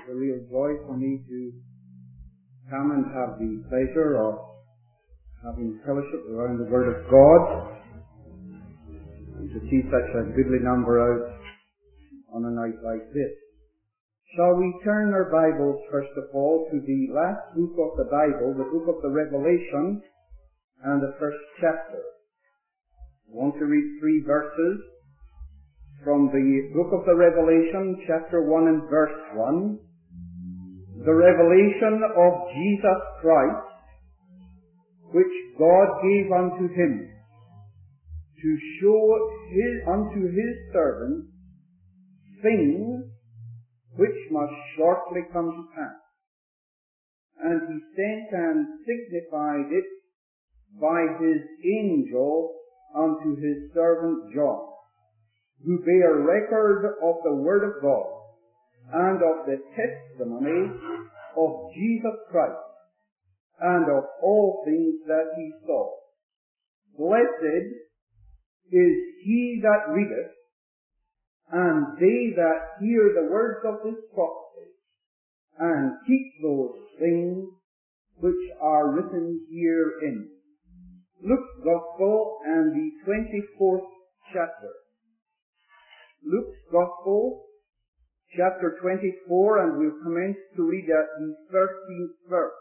a real joy for me to come and have the pleasure of having fellowship around the Word of God and to see such a goodly number out on a night like this. Shall we turn our Bibles, first of all, to the last book of the Bible, the book of the Revelation, and the first chapter. I want to read 3 verses from the book of the Revelation, chapter 1 and verse 1. The revelation of Jesus Christ, which God gave unto him, to show unto his servants things which must shortly come to pass. And he sent and signified it by his angel unto his servant John, who bare record of the word of God, and of the testimony of Jesus Christ, and of all things that he saw. Blessed is he that readeth, and they that hear the words of this prophecy, and keep those things which are written herein. Luke's Gospel and the 24th chapter. Luke's Gospel, chapter 24, and we'll commence to read at the 13th verse.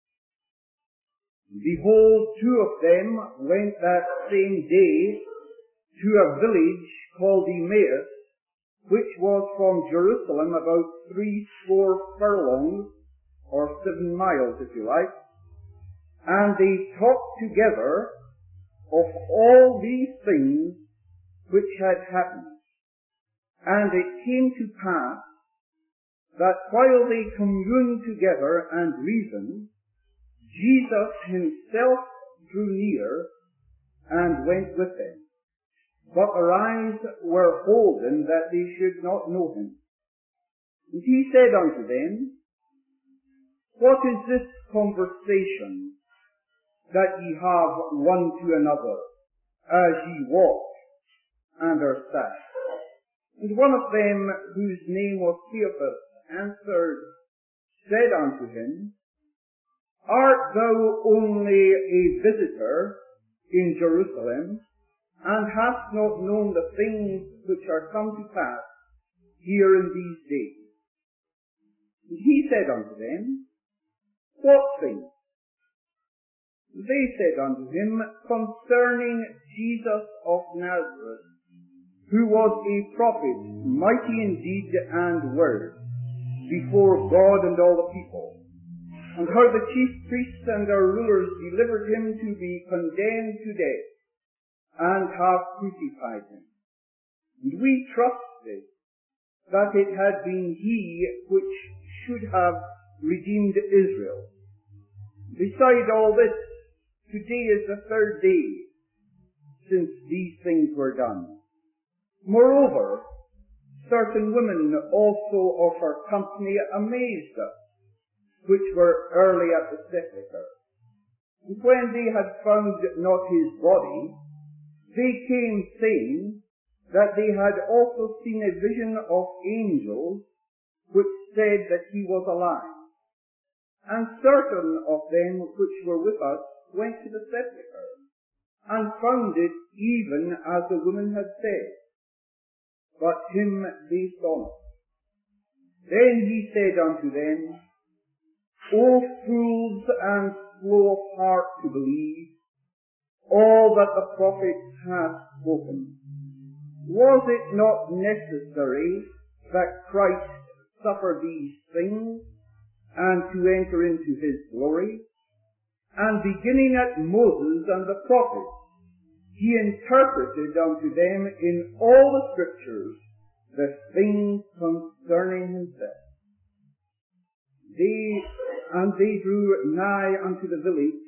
Behold, 2 of them went that same day to a village called Emmaus, which was from Jerusalem about 80 furlongs, or 7 miles, if you like. And they talked together of all these things which had happened. And it came to pass that while they communed together and reasoned, Jesus himself drew near and went with them. But their eyes were holden that they should not know him. And he said unto them, What is this conversation that ye have one to another, as ye walk and are sad? And one of them, whose name was Cleopas, answered, said unto him, Art thou only a visitor in Jerusalem, and hast not known the things which are come to pass here in these days? And he said unto them, What things? They said unto him, Concerning Jesus of Nazareth, who was a prophet, mighty in deed and word, before God and all the people, and how the chief priests and their rulers delivered him to be condemned to death, and have crucified him. And we trusted that it had been he which should have redeemed Israel. Beside all this, today is the 3rd day since these things were done. Moreover, certain women also of our company amazed us, which were early at the sepulchre. And when they had found not his body, they came saying that they had also seen a vision of angels, which said that he was alive. And certain of them which were with us went to the sepulchre, and found it even as the woman had said, but him they saw not. Then he said unto them, O fools and slow of heart to believe all that the prophets have spoken. Was it not necessary that Christ suffer these things, and to enter into his glory? And beginning at Moses and the prophets, he interpreted unto them in all the scriptures the things concerning himself. They drew nigh unto the village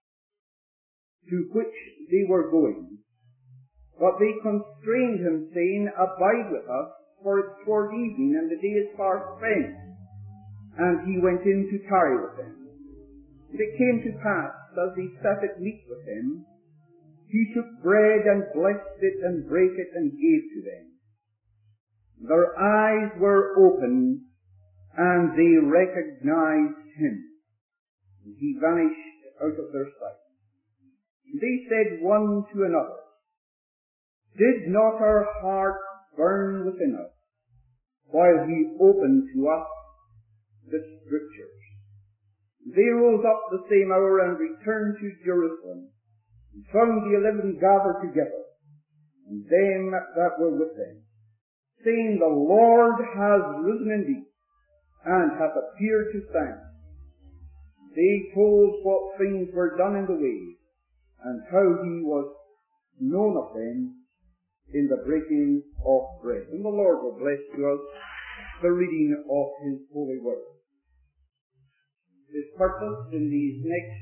to which they were going. But they constrained him, saying, Abide with us, for it's toward evening, and the day is far spent. And he went in to tarry with them. And it came to pass, as they sat at meat with him, he took bread and blessed it and brake it and gave to them. Their eyes were opened, and they recognized him. And he vanished out of their sight. And they said one to another, "Did not our heart burn within us while he opened to us the Scriptures?" They rose up the same hour and returned to Jerusalem, and found the 11 gathered together, and them that were with them, saying, "The Lord has risen indeed, and hath appeared to Simon." They told what things were done in the way, and how he was known of them in the breaking of bread. And the Lord will bless to us the reading of his holy word. His purpose in these next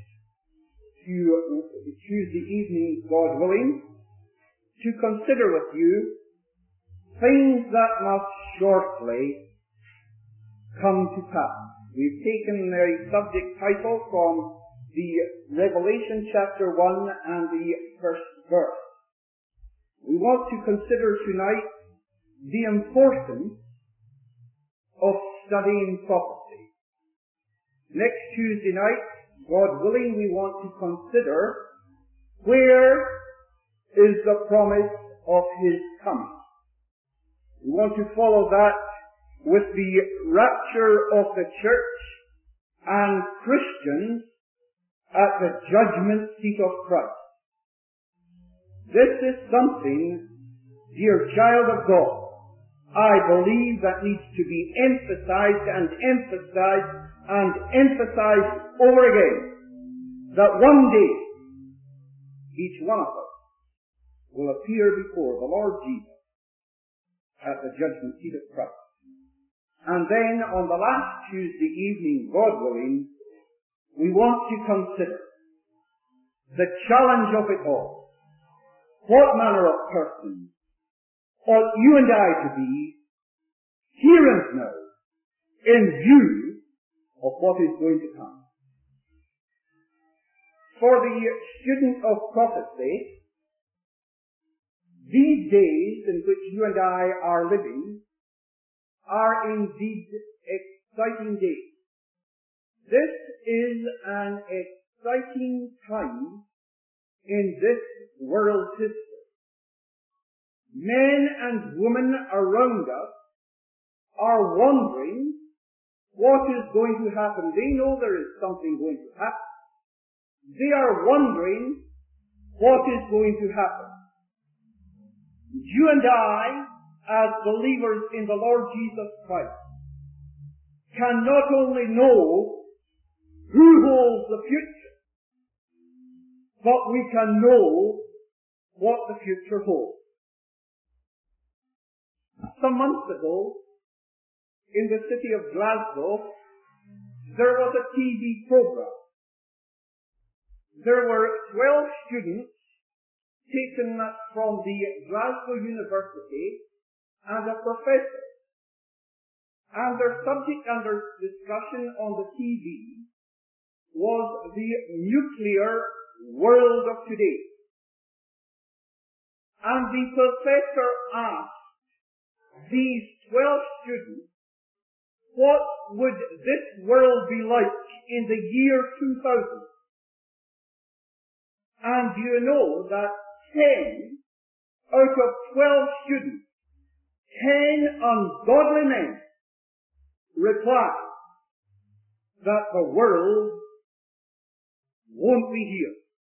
few Tuesday evenings, God willing, to consider with you things that must shortly come to pass. We've taken a subject title from the Revelation chapter 1 and the first verse. We want to consider tonight the importance of studying prophecy. Next Tuesday night, God willing, we want to consider where is the promise of his coming. We want to follow that with the rapture of the church and Christians at the judgment seat of Christ. This is something, dear child of God, I believe that needs to be emphasized and emphasized and emphasized over again. That one day, each one of us will appear before the Lord Jesus at the judgment seat of Christ. And then on the last Tuesday evening, God willing, we want to consider the challenge of it all. What manner of person ought you and I to be here and now in view of what is going to come? For the student of prophecy, these days in which you and I are living are indeed exciting days. This is an exciting time in this world's history. Men and women around us are wondering what is going to happen. They know there is something going to happen. They are wondering what is going to happen. You and I, as believers in the Lord Jesus Christ, can not only know who holds the future, but we can know what the future holds. Some months ago, in the city of Glasgow, there was a TV program. There were 12 students taken from the Glasgow University and a professor. And their subject under discussion on the TV was the nuclear world of today. And the professor asked these 12 students, what would this world be like in the year 2000? And do you know that 10 out of 12 students, 10 ungodly men, replied that the world won't be here.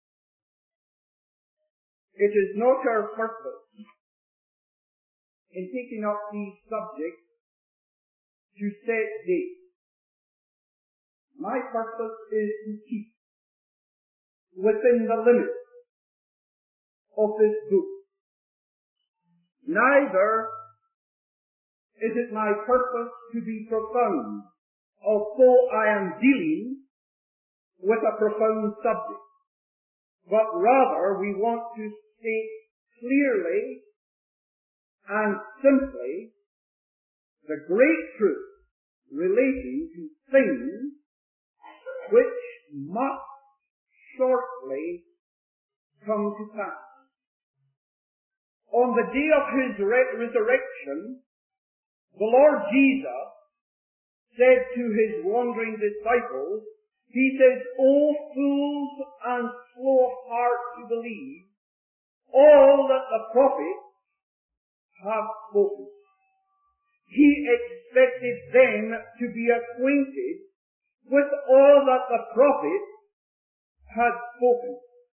It is not our purpose in taking up these subjects to set dates. My purpose is to keep within the limits of this book. Neither is it my purpose to be profound, although I am dealing with a profound subject. But rather, we want to state clearly and simply the great truth relating to things which must shortly come to pass. On the day of his resurrection, the Lord Jesus said to his wandering disciples, he says, O fools and slow of heart to believe all that the prophets have spoken. He expected them to be acquainted with all that the prophets had spoken.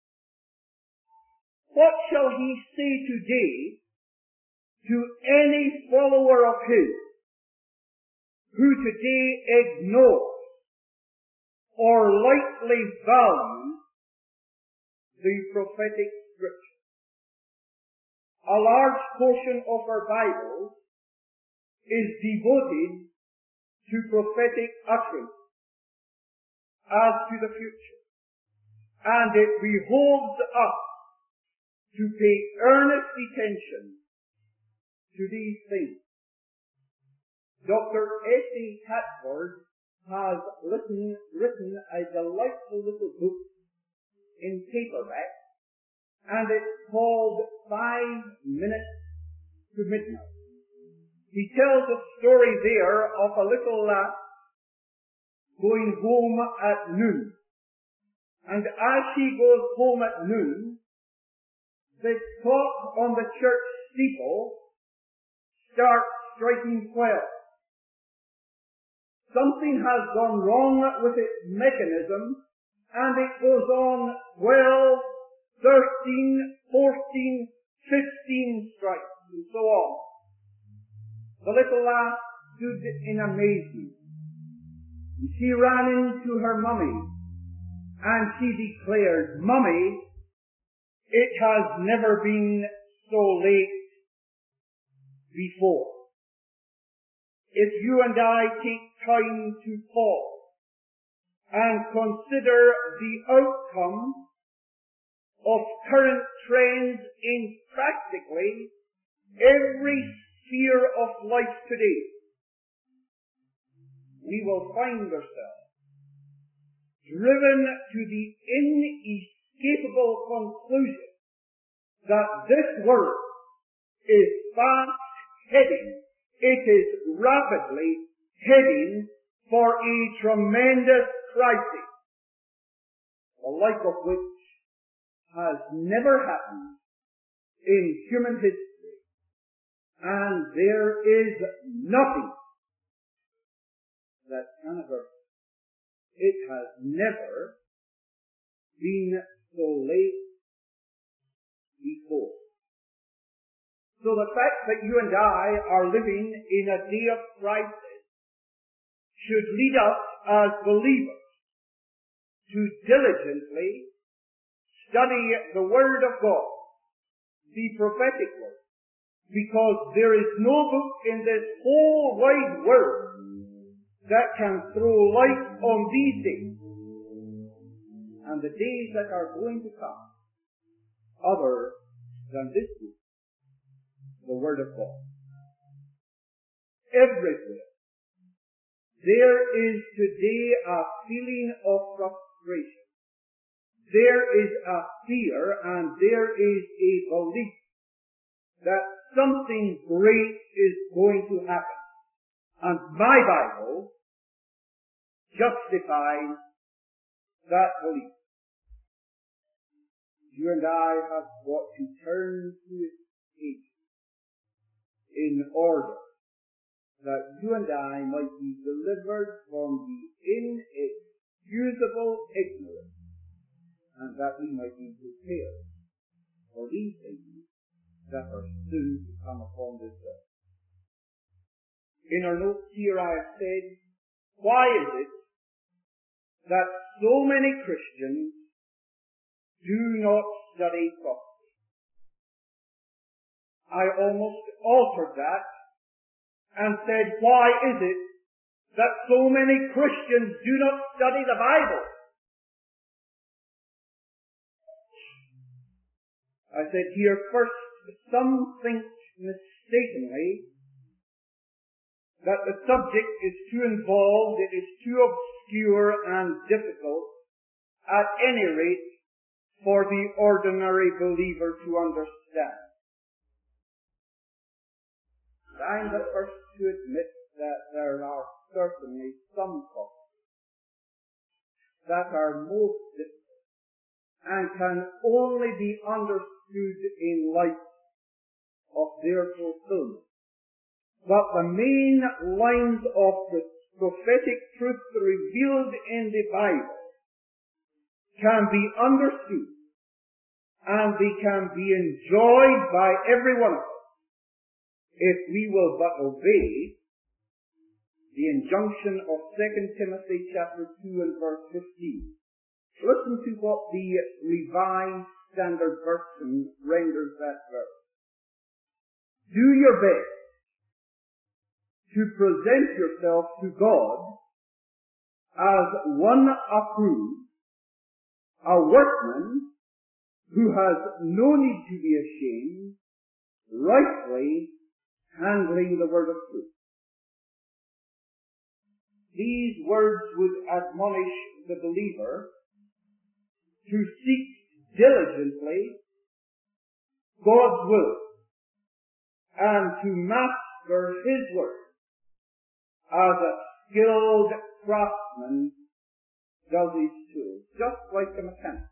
What shall he say today to any follower of his who today ignores or lightly values the prophetic scripture? A large portion of our Bible is devoted to prophetic utterance as to the future, and it behoves us to pay earnest attention to these things. Dr. S.A. Catford has written a delightful little book in paperback, and it's called 5 Minutes to Midnight. He tells a story there of a little lass going home at noon. And as she goes home at noon, the clock on the church steeple starts striking 12. Something has gone wrong with its mechanism, and it goes on 12, 13, 14, 15 strikes, and so on. The little lass stood in amazement. She ran into her mummy, and she declared, Mummy, it has never been so late before. If you and I take time to pause and consider the outcome of current trends in practically every sphere of life today, we will find ourselves driven to the inescapable conclusion that this world is fast heading, it is rapidly heading for a tremendous crisis, the like of which has never happened in human history, and there is nothing that can avert it. It has never been so late before. So the fact that you and I are living in a day of crisis should lead us as believers to diligently study the Word of God, the prophetic Word, because there is no book in this whole wide world that can throw light on these days and the days that are going to come other than this book, the Word of God. Everywhere there is today a feeling of frustration. There is a fear and there is a belief that something great is going to happen. And my Bible justifies that belief. You and I have got to turn to its pages in order that you and I might be delivered from the inexcusable ignorance, and that we might be prepared for these things that are soon to come upon this earth. In our notes here I have said, why is it that so many Christians do not study prophecy? I almost altered that and said, why is it that so many Christians do not study the Bible? I said here first, some think mistakenly that the subject is too involved, it is too obscure and difficult, at any rate, for the ordinary believer to understand. I'm the first to admit that there are certainly some topics that are most difficult and can only be understood in light of their fulfillment. But the main lines of the prophetic truth revealed in the Bible can be understood and they can be enjoyed by every one of us if we will but obey the injunction of 2 Timothy chapter 2 and verse 15. Listen to what the Revised Standard Version renders that verse. Do your best to present yourself to God as one approved, a workman who has no need to be ashamed, rightly handling the word of truth. These words would admonish the believer to seek diligently God's will and to master His word as a skilled craftsman does his tools, just like a mechanic.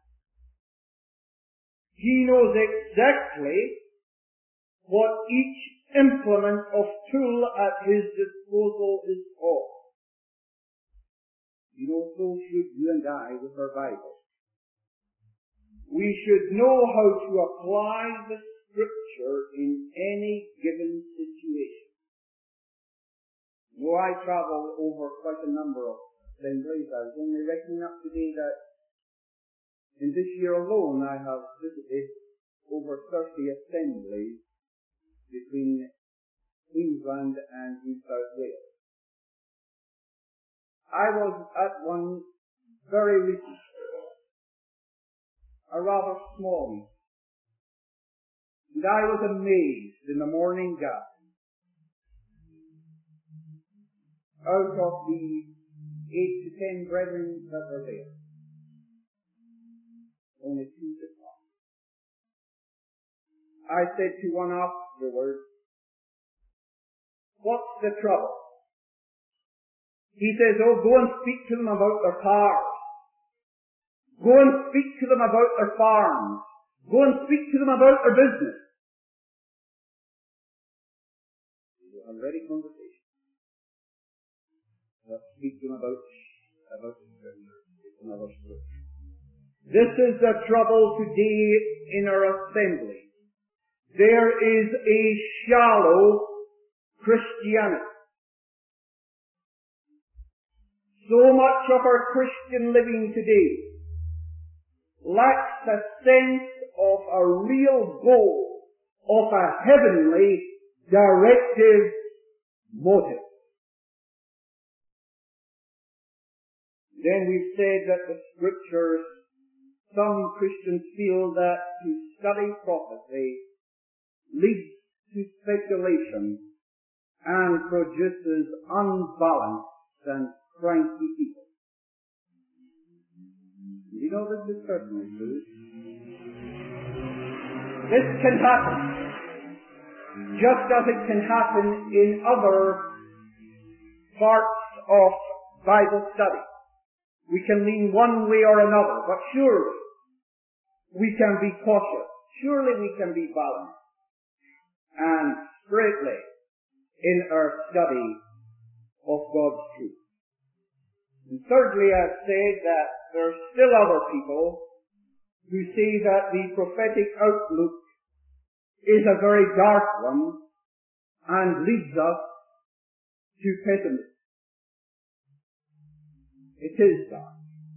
He knows exactly what each implement of tool at his disposal is for. So should you and I with our Bible. We should know how to apply the Scripture in any given situation. I travel over quite a number of assemblies. I was only reckoning up today that in this year alone I have visited over 30 assemblies between Queensland and New South Wales. I was at one very recently, a rather small meeting, and I was amazed in the morning gathering. Out of the 8 to 10 brethren that were there, only 2 could talk. I said to one afterwards, "What's the trouble?" He says, "Oh, go and speak to them about their cars. Go and speak to them about their farms. Go and speak to them about their business." A ready conversation. Let's speak to them about the Scripture. It's another Scripture. This is the trouble today in our assembly. There is a shallow Christianity. So much of our Christian living today lacks a sense of a real goal, of a heavenly directive motive. Then we've said that the Scriptures, some Christians feel that to study prophecy leads to speculation and produces unbalanced and cranky people. You know this is certainly true. This can happen, just as it can happen in other parts of Bible study. We can lean one way or another, but surely we can be cautious. Surely we can be balanced and straightly in our study of God's truth. And thirdly, I've said that there are still other people who say that the prophetic outlook is a very dark one and leads us to pessimism. It is dark.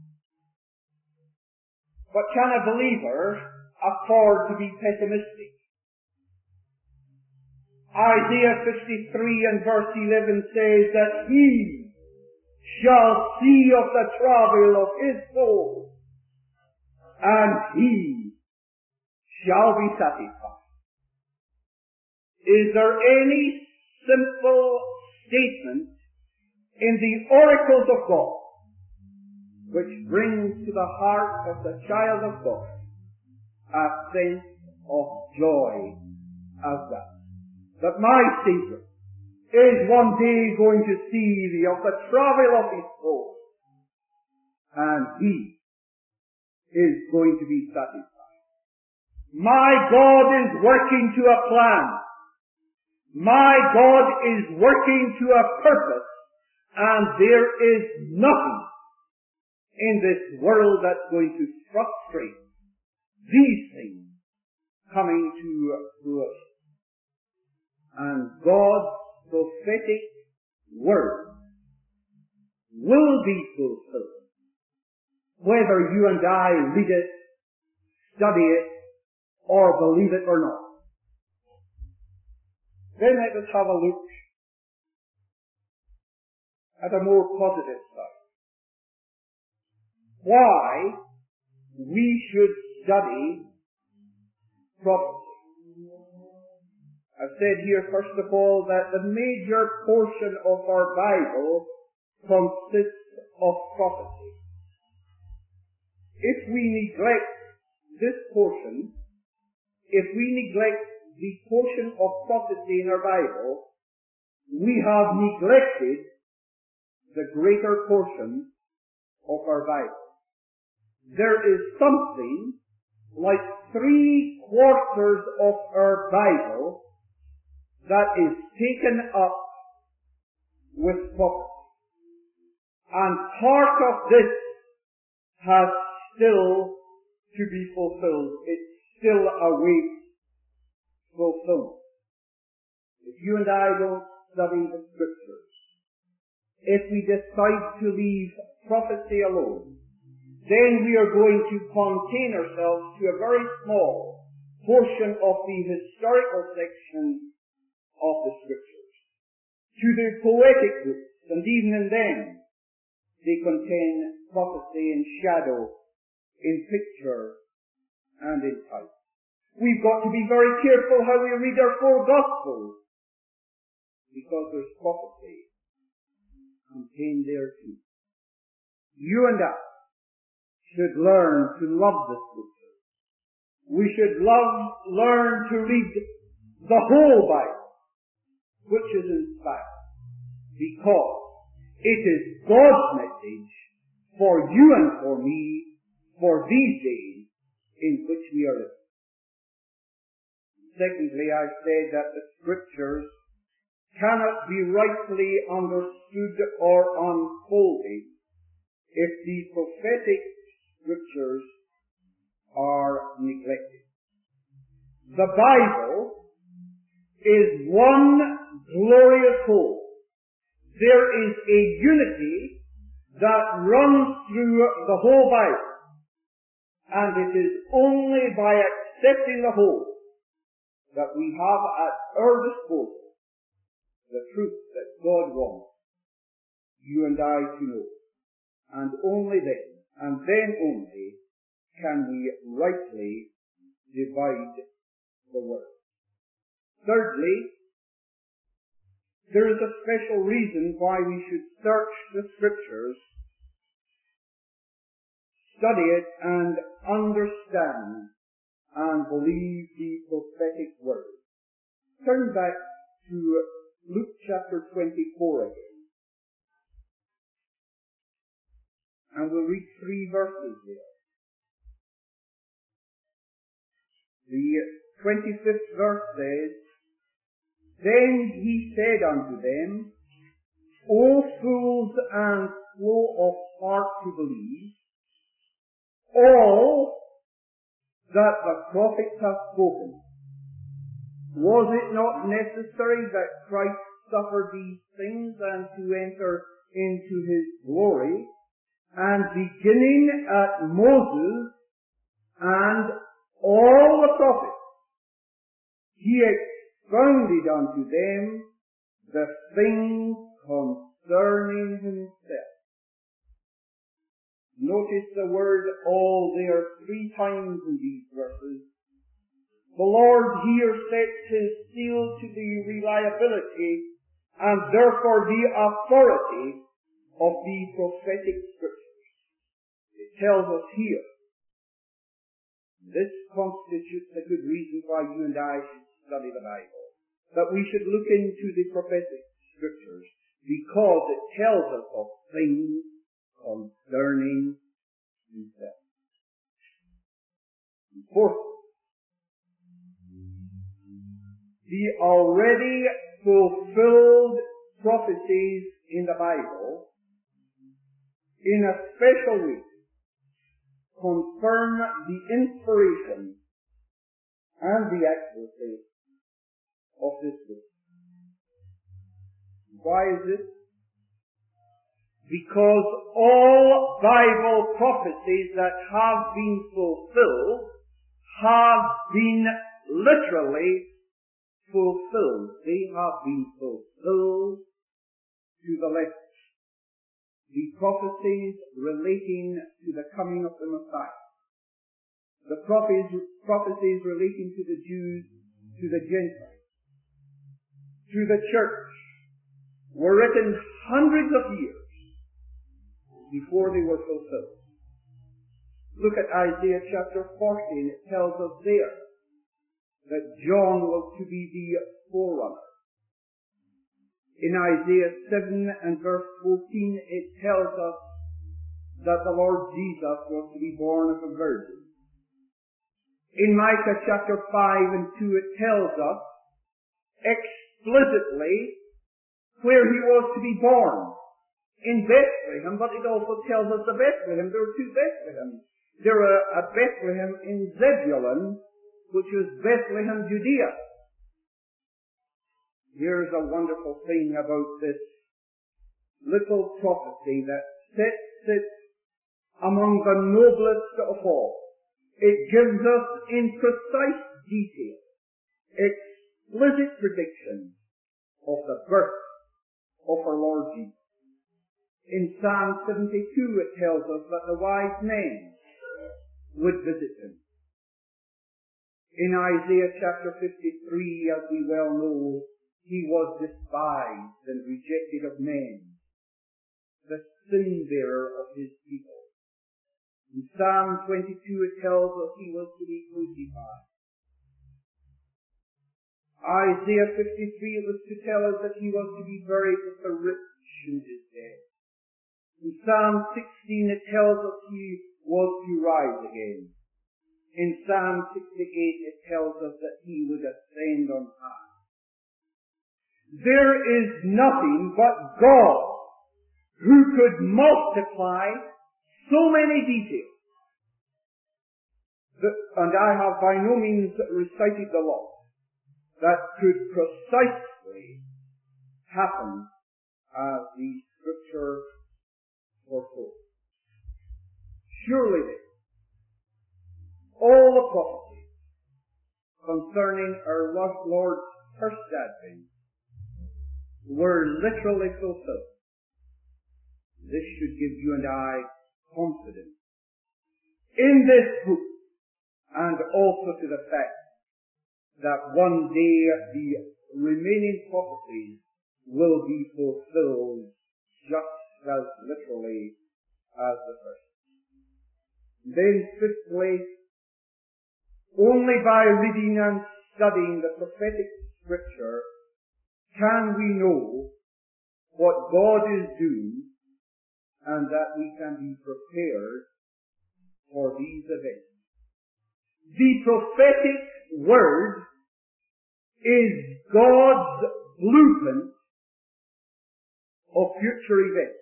But can a believer afford to be pessimistic? Isaiah 53 and verse 11 says that He shall see of the travail of His soul, and He shall be satisfied. Is there any simple statement in the oracles of God which brings to the heart of the child of God a sense of joy as that my Savior is one day going to see of the travail of his soul, and he is going to be satisfied. My God is working to a plan. My God is working to a purpose, and there is nothing in this world that's going to frustrate these things coming to fruition. And God's prophetic word will be fulfilled, whether you and I read it, study it, or believe it or not. Then let us have a look at a more positive side. Why we should study prophecy. I've said here, first of all, that the major portion of our Bible consists of prophecy. If we neglect this portion, if we neglect the portion of prophecy in our Bible, we have neglected the greater portion of our Bible. There is something like 3/4 of our Bible that is taken up with prophecy. And part of this has still to be fulfilled. It still awaits fulfillment. If you and I don't study the Scriptures, if we decide to leave prophecy alone, then we are going to contain ourselves to a very small portion of the historical section of the Scriptures, to the poetic books, and even in them they contain prophecy in shadow, in picture, and in type. We've got to be very careful how we read our four Gospels, because there's prophecy contained there too. You and I should learn to love the Scriptures. We should learn to read the whole Bible, which is inspired, because it is God's message for you and for me for these days in which we are living. Secondly, I say that the Scriptures cannot be rightly understood or unfolded if the prophetic Scriptures are neglected. The Bible is one glorious whole. There is a unity that runs through the whole Bible, and it is only by accepting the whole that we have at our disposal the truth that God wants you and I to know. And only then, and then only, can we rightly divide the word. Thirdly, there is a special reason why we should search the Scriptures, study it, and understand and believe the prophetic word. Turn back to Luke chapter 24 again. And we'll read 3 verses there. The 25th verse says, Then he said unto them, O fools and slow of heart to believe, all that the prophets have spoken. Was it not necessary that Christ suffer these things and to enter into his glory? And beginning at Moses and all the prophets, he expounded unto them the things concerning himself. Notice the word all there 3 times in these verses. The Lord here sets his seal to the reliability and therefore the authority of the prophetic Scriptures. It tells us here, this constitutes a good reason why you and I should study the Bible, that we should look into the prophetic Scriptures because it tells us of things concerning himself. And fourthly, the already fulfilled prophecies in the Bible in a special way confirm the inspiration and the accuracy of this book. Why is this? Because all Bible prophecies that have been fulfilled have been literally fulfilled. They have been fulfilled to the letter. The prophecies relating to the coming of the Messiah. The prophecies relating to the Jews, to the Gentiles, to the church, were written hundreds of years before they were fulfilled. Look at Isaiah chapter 14. It tells us there that John was to be the forerunner. In Isaiah 7 and verse 14, it tells us that the Lord Jesus was to be born of a virgin. In Micah chapter 5 and 2, it tells us explicitly where he was to be born. In Bethlehem, but it also tells us the Bethlehem. There were two Bethlehems. There were a Bethlehem in Zebulun, which was Bethlehem, Judea. Here's a wonderful thing about this little prophecy that sets it among the noblest of all. It gives us in precise detail explicit prediction of the birth of our Lord Jesus. In Psalm 72 it tells us that the wise men would visit him. In Isaiah chapter 53, as we well know, he was despised and rejected of men, the sin-bearer of his people. In Psalm 22 it tells us he was to be crucified. Isaiah 53 it was to tell us that he was to be buried with the rich in his death. In Psalm 16 it tells us he was to rise again. In Psalm 68 it tells us that he would ascend on high. There is nothing but God who could multiply so many details. And I have by no means recited the law that could precisely happen as the Scripture foretold. Surely then, all the prophecies concerning our Lord's first advent were literally fulfilled. This should give you and I confidence in this book, and also to the fact that one day the remaining prophecies will be fulfilled just as literally as the first. Then fifthly, only by reading and studying the prophetic Scripture can we know what God is doing, and that we can be prepared for these events. The prophetic word is God's blueprint of future events.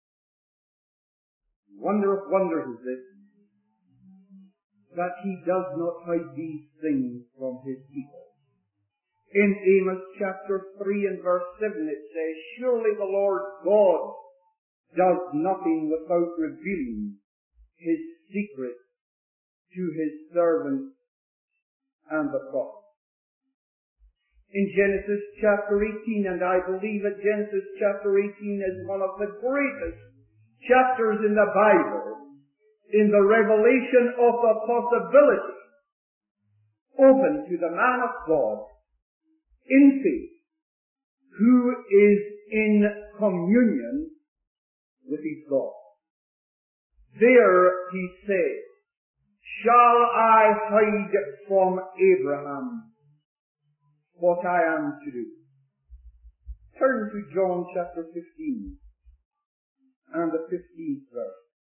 Wonder of wonders is this, that he does not hide these things from his people. In Amos chapter 3 and verse 7 it says, surely the Lord God does nothing without revealing his secret to his servants and the prophets. In Genesis chapter 18, and I believe that Genesis chapter 18 is one of the greatest chapters in the Bible, in the revelation of the possibility open to the man of God in faith, who is in communion with his God. There he says, shall I hide from Abraham what I am to do? Turn to John chapter 15 and the 15th verse.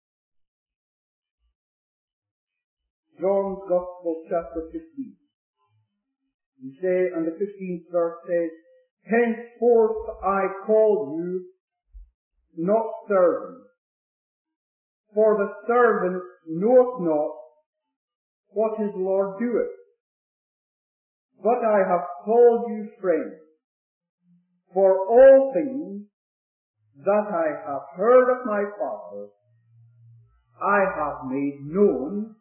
John's Gospel chapter 15. And the 15th verse says, Henceforth I call you not servants, for the servant knoweth not what his Lord doeth. But I have called you friends, for all things that I have heard of my Father, I have made known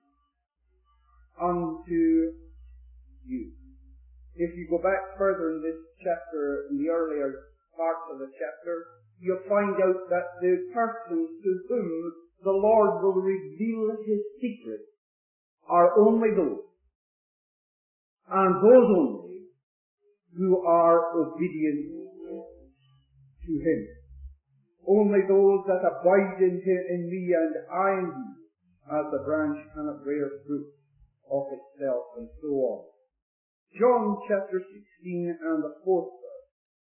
unto you. If you go back further in this chapter, in the earlier parts of the chapter, you'll find out that the persons to whom the Lord will reveal his secrets are only those, and those only, who are obedient to him. Only those that abide in me and I in you, as the branch cannot bear fruit of itself, and so on. John chapter 16 and the 4th verse.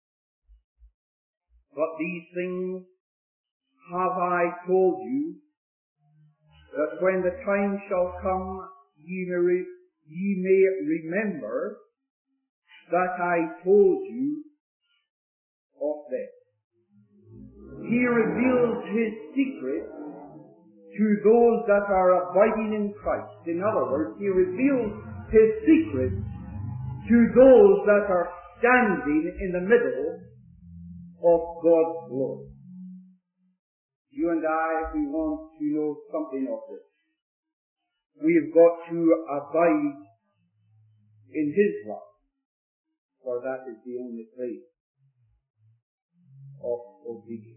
But these things have I told you, that when the time shall come, ye may remember that I told you of them. He reveals his secret to those that are abiding in Christ. In other words, he reveals his secret to those that are standing in the middle of God's glory. You and I, if we want to know something of this, we've got to abide in his love, for that is the only place of obedience.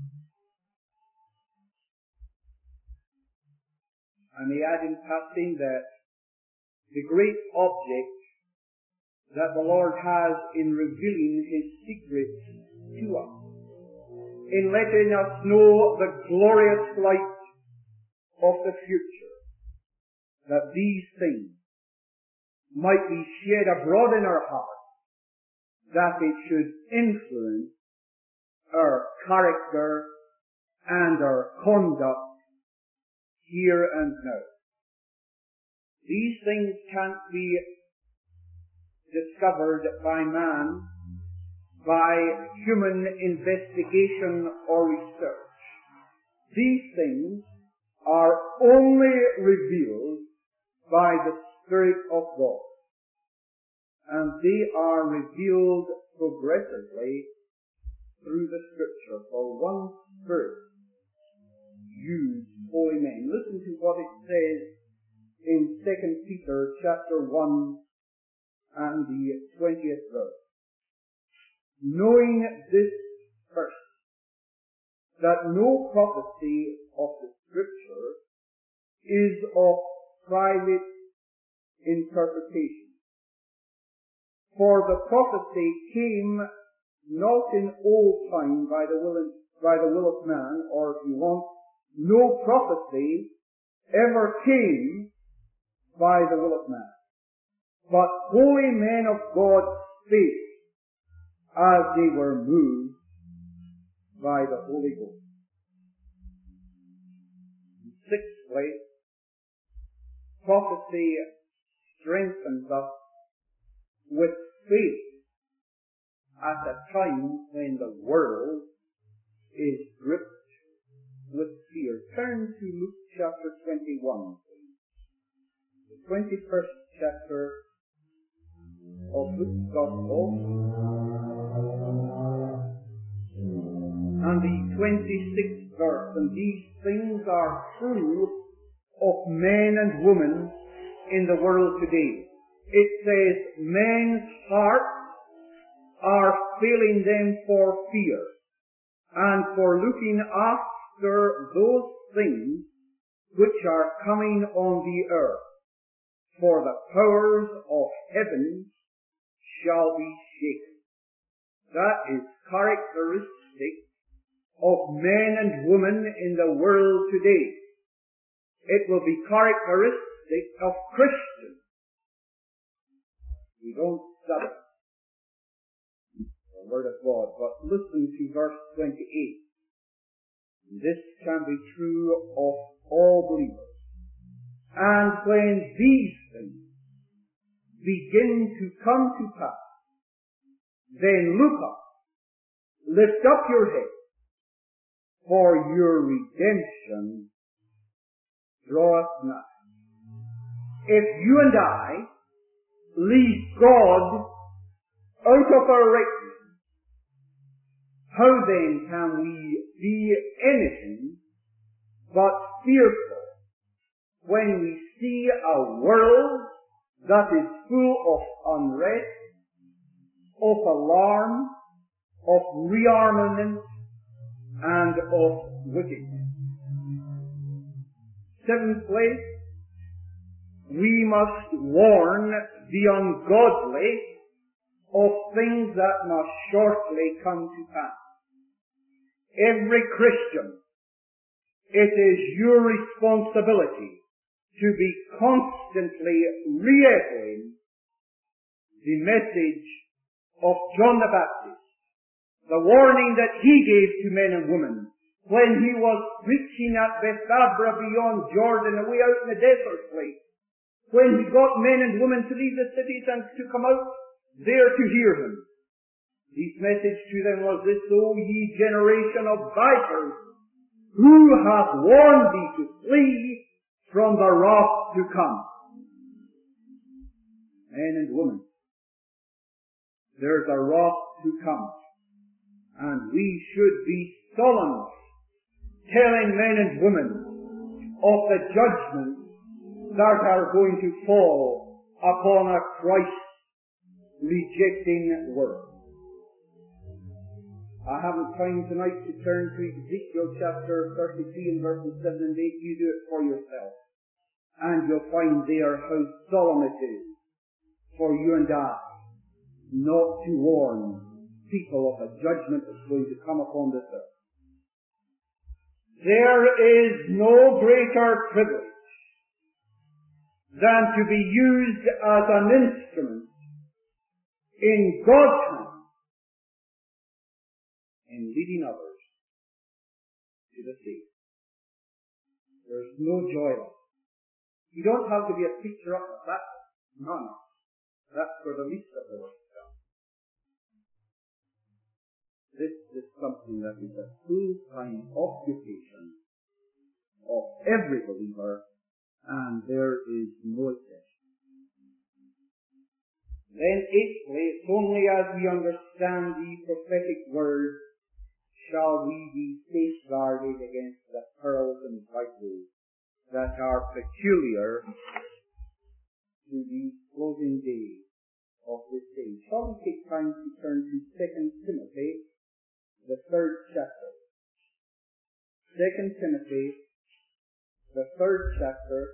I may add in passing that the great object that the Lord has in revealing his secrets to us, in letting us know the glorious light of the future, that these things might be shed abroad in our hearts, that it should influence our character and our conduct here and now. These things can't be discovered by man by human investigation or research. These things are only revealed by the Spirit of God, and they are revealed progressively through the Scripture, for one Spirit used holy men. Listen to what it says in 2 Peter chapter 1 and the 20th verse. Knowing this first, that no prophecy of the Scripture is of private interpretation. For the prophecy came not in old time by the will of man, or if you want, no prophecy ever came by the will of man. But holy men of God spake as they were moved by the Holy Ghost. In sixth place, prophecy strengthens us with faith at a time when the world is gripped with fear. Turn to Luke chapter 21, please. The 21st chapter of Luke's Gospel, and the 26th verse. And these things are true of men and women in the world today. It says, men's hearts are failing them for fear and for looking after those things which are coming on the earth. For the powers of heaven shall be shaken. That is characteristic of men and women in the world today. It will be characteristic of Christians. We don't study. the Word of God. But listen to verse 28. This can be true of all believers. And when these things begin to come to pass, then look up, lift up your head, for your redemption draweth nigh. If you and I leave God out of our reckoning, how then can we be anything but fearful when we see a world that is full of unrest, of alarm, of rearmament, and of wickedness? Seventhly, we must warn the ungodly of things that must shortly come to pass. Every Christian, it is your responsibility to be constantly re-echoing the message of John the Baptist, the warning that he gave to men and women when he was preaching at Bethabara beyond Jordan, away out in the desert place, when he got men and women to leave the cities and to come out there to hear him. His message to them was this: O ye generation of vipers, who hath warned thee to flee from the wrath to come? Men and women, there's a wrath to come, and we should be solemnly telling men and women of the judgments that are going to fall upon a Christ-rejecting world. I haven't time tonight to turn to Ezekiel chapter 33 and verses 7 and 8. You do it for yourself. And you'll find there how solemn it is for you and I not to warn people of a judgment that's going to come upon this earth. There is no greater privilege than to be used as an instrument in God's hand in leading others to the faith. There's no joy in it. You don't have to be a preacher up at that. No. That's for the least of the work. This is something that is a full-time occupation of every believer, and there is no exception. Then eighthly, it's only as we understand the prophetic word shall we be safeguarded against the perils and vices that are peculiar to the closing days of this age. Shall we take time to turn to 2 Timothy, the 3rd chapter? 2 Timothy, the 3rd chapter,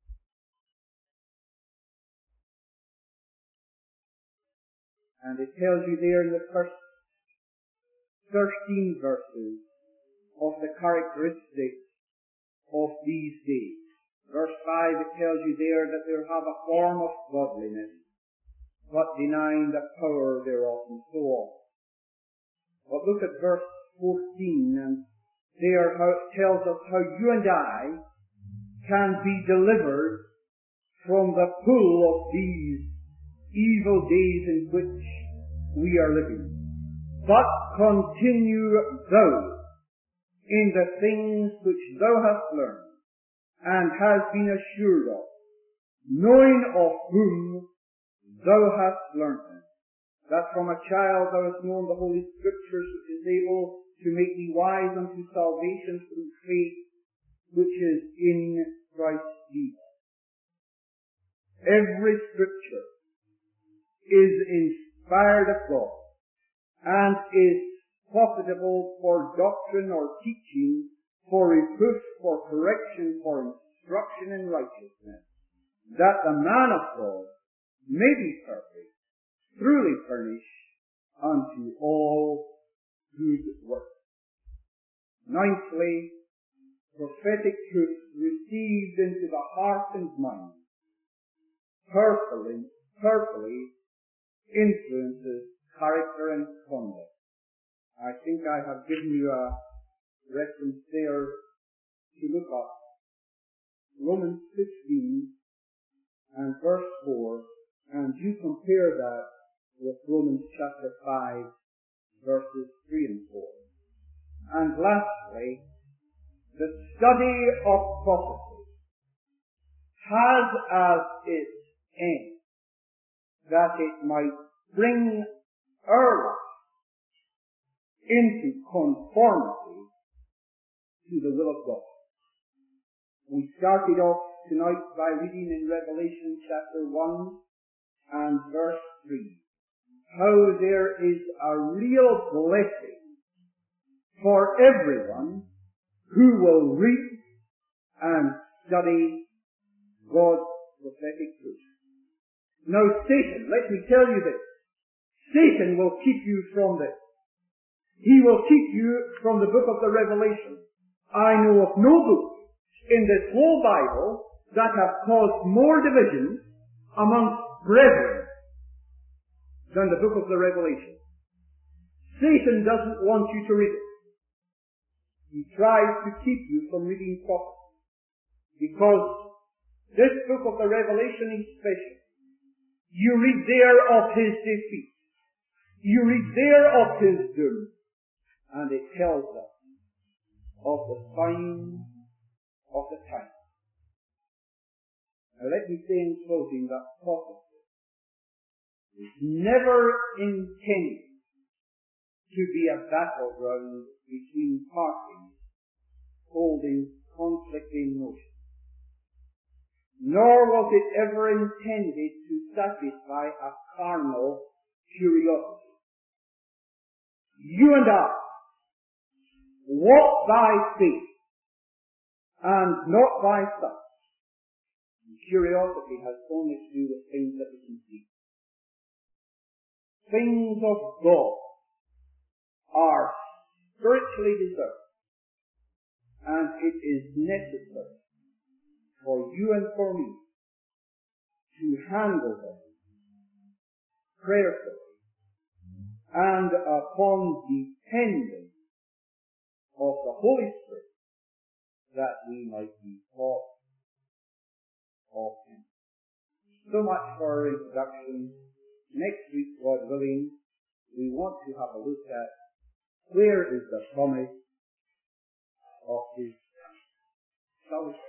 and it tells you there in the first 13 verses of the characteristics of these days. Verse 5, it tells you there that they'll have a form of godliness, but denying the power thereof, and so on. But look at verse 14, and there it tells us how you and I can be delivered from the pull of these evil days in which we are living. But continue thou in the things which thou hast learned, and hast been assured of, knowing of whom thou hast learned them, that from a child thou hast known the Holy Scriptures, which is able to make thee wise unto salvation through faith, which is in Christ Jesus. Every Scripture is inspired of God, and is profitable for doctrine or teaching, for reproof, for correction, for instruction in righteousness, that the man of God may be perfect, truly furnished unto all good works. Ninthly, prophetic truth received into the heart and mind prayerfully influences character and conduct. I think I have given you a reference there to look up. Romans 15 and verse 4, and you compare that with Romans chapter 5, verses 3 and 4. And lastly, the study of prophecy has as its end that it might bring our life into conformity to the will of God. We started off tonight by reading in Revelation chapter 1 and verse 3 how there is a real blessing for everyone who will read and study God's prophetic truth. Now Satan, let me tell you this, Satan will keep you from this. He will keep you from the book of the Revelation. I know of no book in this whole Bible that have caused more divisions amongst brethren than the book of the Revelation. Satan doesn't want you to read it. He tries to keep you from reading prophecy, because this book of the Revelation is special. You read there of his defeat. You read there of his doom. And it tells us of the signs of the time. Now let me say in closing that prophecy is never intended to be a battleground between parties holding conflicting notions. Nor was it ever intended to satisfy a carnal curiosity. You and I walk by faith and not by sight. Curiosity has only to do with things that we can see. Things of God are spiritually deserved, and it is necessary for you and for me to handle them prayerfully and upon dependence of the Holy Spirit, that we might be taught of Him. So much for our introduction. Next week, God willing, we want to have a look at where is the promise of His salvation.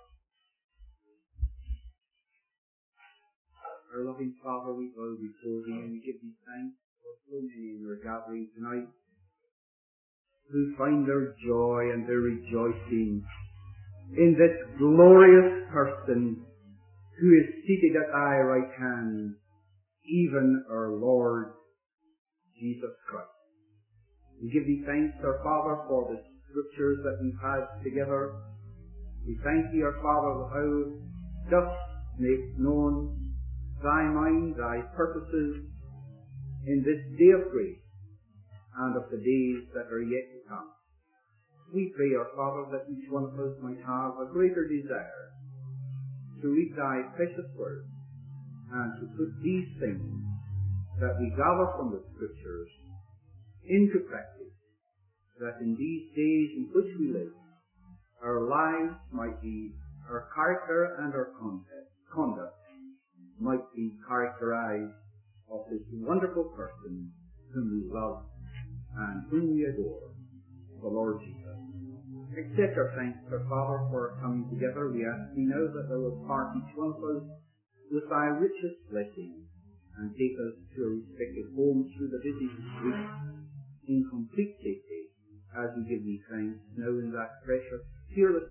Our loving Father, we bow before Thee and we give Thee thanks for so many in our gathering tonight who find their joy and their rejoicing in this glorious person who is seated at Thy right hand, even our Lord Jesus Christ. We give Thee thanks, our Father, for the scriptures that we've had together. We thank Thee, our Father, how dost make known Thy mind, Thy purposes in this day of grace and of the days that are yet to come. We pray, our Father, that each one of us might have a greater desire to read Thy precious word and to put these things that we gather from the Scriptures into practice, that in these days in which we live, our lives might be, our character and our conduct might be characterized of this wonderful person whom we love and whom we adore, the Lord Jesus. Accept our thanks, our Father, for coming together. We ask Thee now that Thou wilt part each one of us with Thy richest blessing and take us to our respective homes through the busy week in complete safety as we give Thee thanks now in that precious, fearless